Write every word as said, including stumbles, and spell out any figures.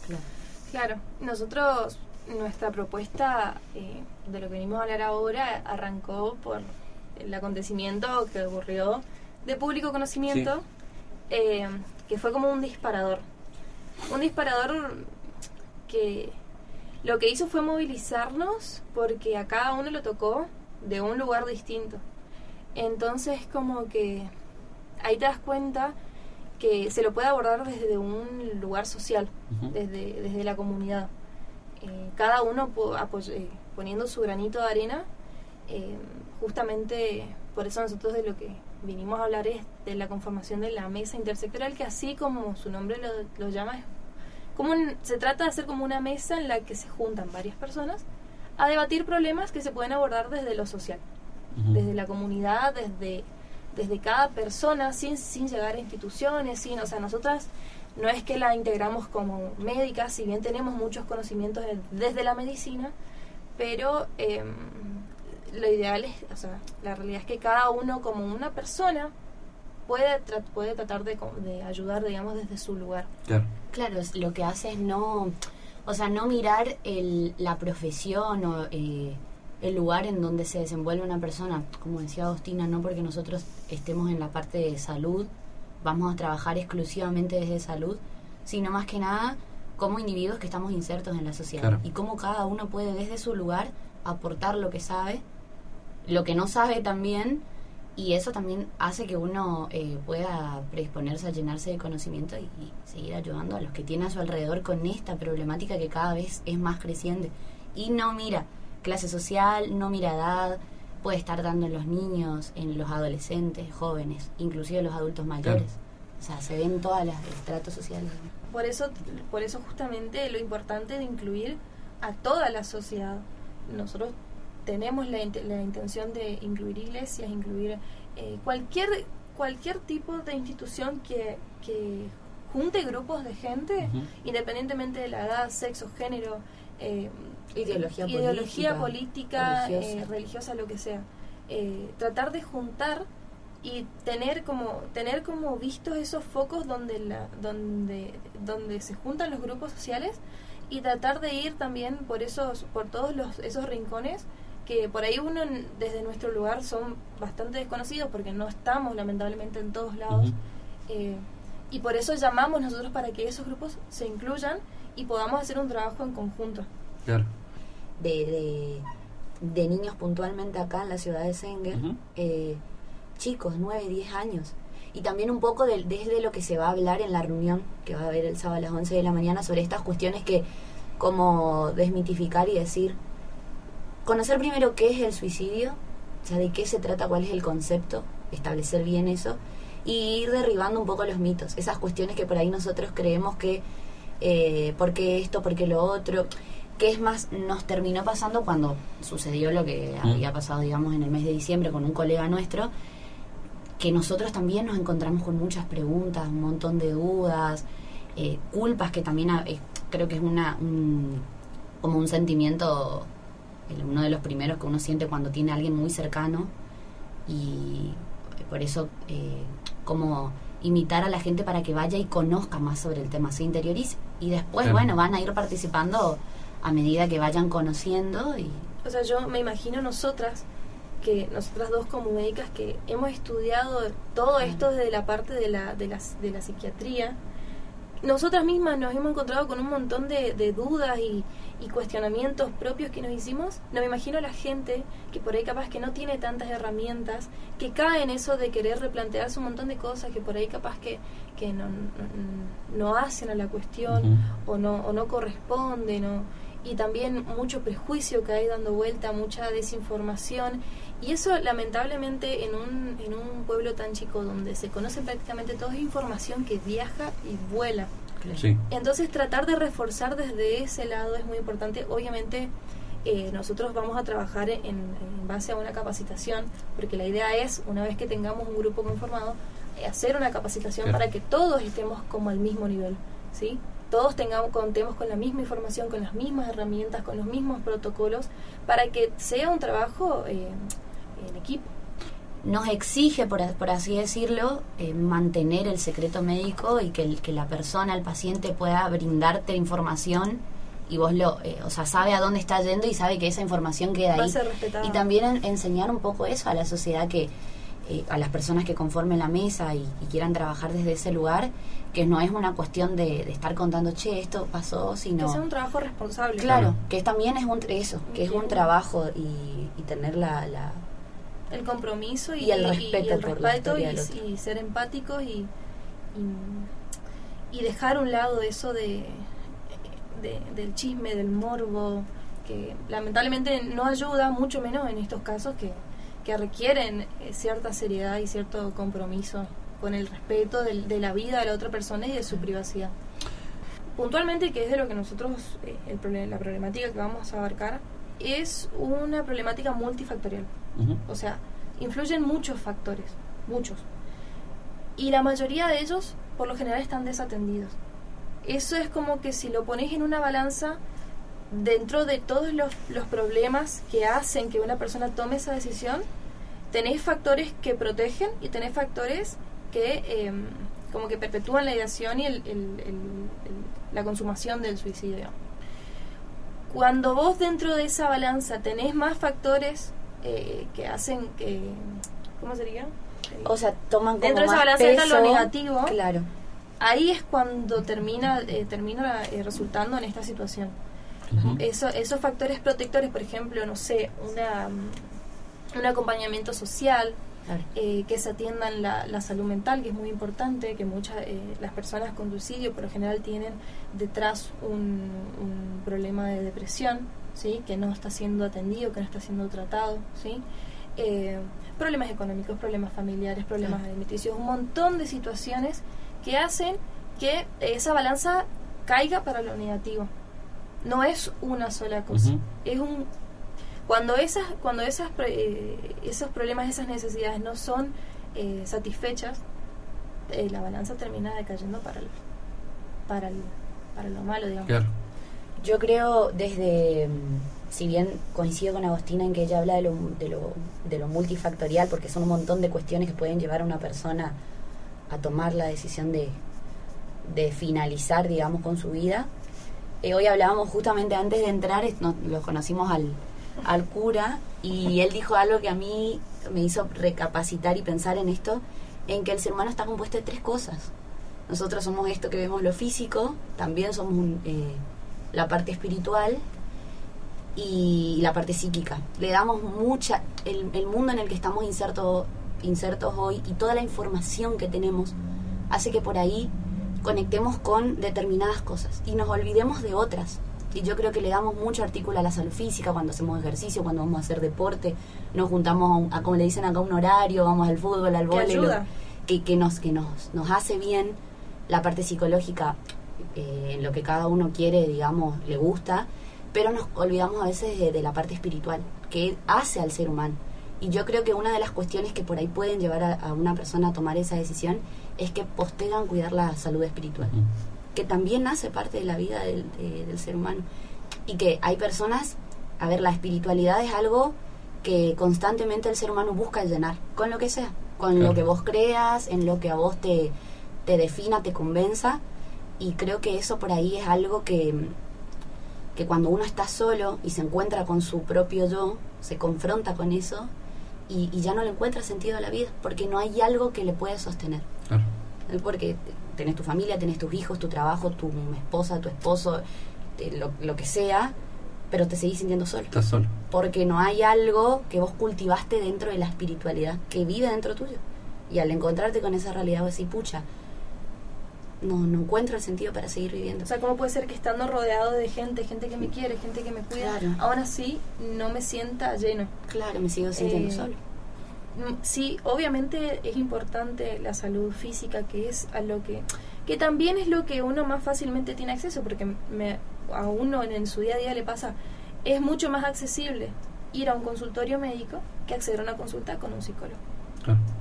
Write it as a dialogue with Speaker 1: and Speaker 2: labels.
Speaker 1: Claro,
Speaker 2: claro. Nosotros, nuestra propuesta eh, de lo que venimos a hablar ahora arrancó por el acontecimiento que ocurrió de público conocimiento, sí. eh, que fue como un disparador. Un disparador que lo que hizo fue movilizarnos porque a cada uno lo tocó de un lugar distinto. Entonces como que ahí te das cuenta que se lo puede abordar desde un lugar social, uh-huh. desde, desde la comunidad. Eh, cada uno po- apoy- eh, poniendo su granito de arena, eh, justamente por eso nosotros de lo que vinimos a hablar es de la conformación de la mesa intersectorial, que así como su nombre lo, lo llama, es como un, se trata de hacer como una mesa en la que se juntan varias personas a debatir problemas que se pueden abordar desde lo social, uh-huh. desde la comunidad, desde, desde cada persona, sin, sin llegar a instituciones, sin, o sea, nosotras no es que la integramos como médicas, si bien tenemos muchos conocimientos de, desde la medicina, pero eh, lo ideal es, o sea, la realidad es que cada uno como una persona puede, tra- puede tratar de, de ayudar, digamos, desde su lugar.
Speaker 1: Claro. Claro, lo que hace es no, o sea, no mirar el, la profesión o eh, el lugar en donde se desenvuelve una persona, como decía Agostina, no porque nosotros estemos en la parte de salud, vamos a trabajar exclusivamente desde salud, sino más que nada como individuos que estamos insertos en la sociedad. Claro. Y cómo cada uno puede desde su lugar aportar lo que sabe, lo que no sabe también, y eso también hace que uno eh, pueda predisponerse a llenarse de conocimiento y, y seguir ayudando a los que tiene a su alrededor con esta problemática que cada vez es más creciente. Y no mira clase social, no mira edad, puede estar dando en los niños, en los adolescentes, jóvenes, inclusive los adultos mayores. Claro. O sea, se ven todos los estratos sociales.
Speaker 2: Por eso, por eso justamente lo importante de incluir a toda la sociedad. Nosotros tenemos la, la intención de incluir iglesias, incluir eh, cualquier cualquier tipo de institución que, que junte grupos de gente, uh-huh. independientemente de la edad, sexo, género, eh,
Speaker 1: ideología,
Speaker 2: ideología
Speaker 1: política,
Speaker 2: política religiosa. Eh, religiosa, lo que sea. Eh, tratar de juntar y tener como tener como vistos esos focos donde la donde donde se juntan los grupos sociales y tratar de ir también por esos por todos los esos rincones que por ahí uno desde nuestro lugar son bastante desconocidos porque no estamos lamentablemente en todos lados. Uh-huh. eh, y por eso llamamos nosotros para que esos grupos se incluyan y podamos hacer un trabajo en conjunto.
Speaker 1: Claro. De, de, de niños puntualmente acá en la ciudad de Senger, uh-huh. eh, chicos, nueve, diez años. Y también un poco de, desde lo que se va a hablar en la reunión que va a haber el sábado a las once de la mañana sobre estas cuestiones que, como desmitificar y decir, conocer primero qué es el suicidio, o sea, de qué se trata, cuál es el concepto, establecer bien eso, y ir derribando un poco los mitos, esas cuestiones que por ahí nosotros creemos que, eh, ¿por qué esto, por qué lo otro? Que es más, nos terminó pasando cuando sucedió lo que mm. había pasado, digamos, en el mes de diciembre con un colega nuestro, que nosotros también nos encontramos con muchas preguntas, un montón de dudas, eh, culpas, que también eh, creo que es una un, como un sentimiento, el, uno de los primeros que uno siente cuando tiene a alguien muy cercano, y por eso eh, como invitar a la gente para que vaya y conozca más sobre el tema, se interiorice, y después, claro. bueno, van a ir participando a medida que vayan conociendo. Y
Speaker 2: o sea, yo me imagino nosotras, que nosotras dos como médicas que hemos estudiado todo esto desde la parte de la, de la, de la psiquiatría, nosotras mismas nos hemos encontrado con un montón de, de dudas y, y cuestionamientos propios que nos hicimos. No me imagino a la gente que por ahí capaz que no tiene tantas herramientas, que cae en eso de querer replantearse un montón de cosas que por ahí capaz que, que no, no, no hacen a la cuestión, uh-huh. o no o no corresponden, o, y también mucho prejuicio que hay dando vuelta, mucha desinformación. Y eso lamentablemente en un, en un pueblo tan chico donde se conoce prácticamente todo, es información que viaja y vuela. Claro. Sí. Entonces tratar de reforzar desde ese lado es muy importante. Obviamente eh, nosotros vamos a trabajar en, en base a una capacitación, porque la idea es, una vez que tengamos un grupo conformado, eh, hacer una capacitación, claro. para que todos estemos como al mismo nivel, ¿sí? Todos tengamos, contemos con la misma información, con las mismas herramientas, con los mismos protocolos, para que sea un trabajo eh, en equipo.
Speaker 1: nos exige, por, por así decirlo, eh, mantener el secreto médico y que, el, que la persona, el paciente, pueda brindarte información y vos lo, eh, o sea, sabe a dónde está yendo y sabe que esa información queda ahí.
Speaker 2: Va a ser respetada.
Speaker 1: Y también en, enseñar un poco eso a la sociedad, que eh, a las personas que conformen la mesa y, y quieran trabajar desde ese lugar, que no es una cuestión de, de estar contando, che, esto pasó, sino...
Speaker 2: Que sea un trabajo responsable.
Speaker 1: Claro, que también es un eso, que es un trabajo y, y tener la... la
Speaker 2: el compromiso y,
Speaker 1: y el respeto,
Speaker 2: y, y, el
Speaker 1: por la
Speaker 2: respeto
Speaker 1: y,
Speaker 2: y ser empáticos y, y, y dejar a un lado eso de, de del chisme, del morbo, que lamentablemente no ayuda, mucho menos en estos casos que, que requieren cierta seriedad y cierto compromiso con el respeto de, de la vida de la otra persona y de su privacidad. Puntualmente, que es de lo que nosotros, eh, el problem- la problemática que vamos a abarcar, es una problemática multifactorial. Uh-huh. O sea, influyen muchos factores, muchos. Y la mayoría de ellos, por lo general, están desatendidos. Eso es como que si lo pones en una balanza, dentro de todos los, los problemas que hacen que una persona tome esa decisión, tenés factores que protegen y tenés factores que eh, como que perpetúan la ideación y el, el, el, el, la consumación del suicidio. Cuando vos dentro de esa balanza tenés más factores eh, que hacen que, ¿cómo sería?
Speaker 1: O sea, toman como
Speaker 2: dentro de esa
Speaker 1: más
Speaker 2: balanza
Speaker 1: peso,
Speaker 2: entra lo negativo.
Speaker 1: Claro.
Speaker 2: Ahí es cuando termina eh, termina eh, resultando en esta situación. Uh-huh. Eso, esos factores protectores, por ejemplo, no sé, una un acompañamiento social, claro. eh, que se atiendan la, la salud mental, que es muy importante, que muchas eh, las personas con suicidio por lo general tienen detrás un, un problema de depresión, ¿sí? Que no está siendo atendido, que no está siendo tratado, ¿sí? Eh, problemas económicos, problemas familiares, problemas claro. alimenticios, un montón de situaciones que hacen que esa balanza caiga para lo negativo. No es una sola cosa, uh-huh. es un cuando esas cuando esas eh, esos problemas, esas necesidades no son eh, satisfechas, eh, la balanza termina decayendo para el, para el, para lo malo, digamos.
Speaker 3: Claro.
Speaker 1: Yo creo, desde, si bien coincido con Agostina en que ella habla de lo, de lo de lo multifactorial, porque son un montón de cuestiones que pueden llevar a una persona a tomar la decisión de de finalizar, digamos, con su vida. Eh, hoy hablábamos justamente antes de entrar, nos, lo conocimos al, al cura, y él dijo algo que a mí me hizo recapacitar y pensar en esto, en que el ser humano está compuesto de tres cosas. Nosotros somos esto que vemos, lo físico, también somos un, eh, la parte espiritual y la parte psíquica. Le damos mucha, el, el mundo en el que estamos insertos insertos hoy y toda la información que tenemos hace que por ahí conectemos con determinadas cosas y nos olvidemos de otras. Y yo creo que le damos mucho artículo a la salud física cuando hacemos ejercicio, cuando vamos a hacer deporte, nos juntamos a, un, a como le dicen acá, un horario, vamos al fútbol, al vóley, que, que, nos, que nos, nos hace bien la parte psicológica, eh, en lo que cada uno quiere, digamos, le gusta, pero nos olvidamos a veces de, de la parte espiritual, que hace al ser humano. Y yo creo que una de las cuestiones que por ahí pueden llevar a, a una persona a tomar esa decisión es que postergan cuidar la salud espiritual, uh-huh. que también hace parte de la vida del, de, del ser humano. Y que hay personas, a ver, la espiritualidad es algo que constantemente el ser humano busca llenar, con lo que sea, con claro. lo que vos creas, en lo que a vos te, te defina, te convenza, y creo que eso por ahí es algo que, que cuando uno está solo y se encuentra con su propio yo, se confronta con eso, y, y ya no le encuentra sentido a la vida, porque no hay algo que le pueda sostener. Claro. Porque tenés tu familia, tenés tus hijos, tu trabajo, tu esposa, tu esposo, lo, lo que sea, pero te seguís sintiendo solo.
Speaker 3: Estás solo.
Speaker 1: Porque no hay algo que vos cultivaste dentro de la espiritualidad que vive dentro tuyo. Y al encontrarte con esa realidad vos decís, pucha, no, no encuentro el sentido para seguir viviendo.
Speaker 2: O sea, ¿cómo puede ser que estando rodeado de gente, gente que me quiere, gente que me cuida, claro. aún así no me sienta lleno?
Speaker 1: Claro, me sigo sintiendo
Speaker 2: eh,
Speaker 1: solo.
Speaker 2: Sí, obviamente es importante la salud física, que es a lo que que también es lo que uno más fácilmente tiene acceso, porque me, a uno en, en su día a día le pasa, es mucho más accesible ir a un consultorio médico que acceder a una consulta con un psicólogo.
Speaker 3: Claro.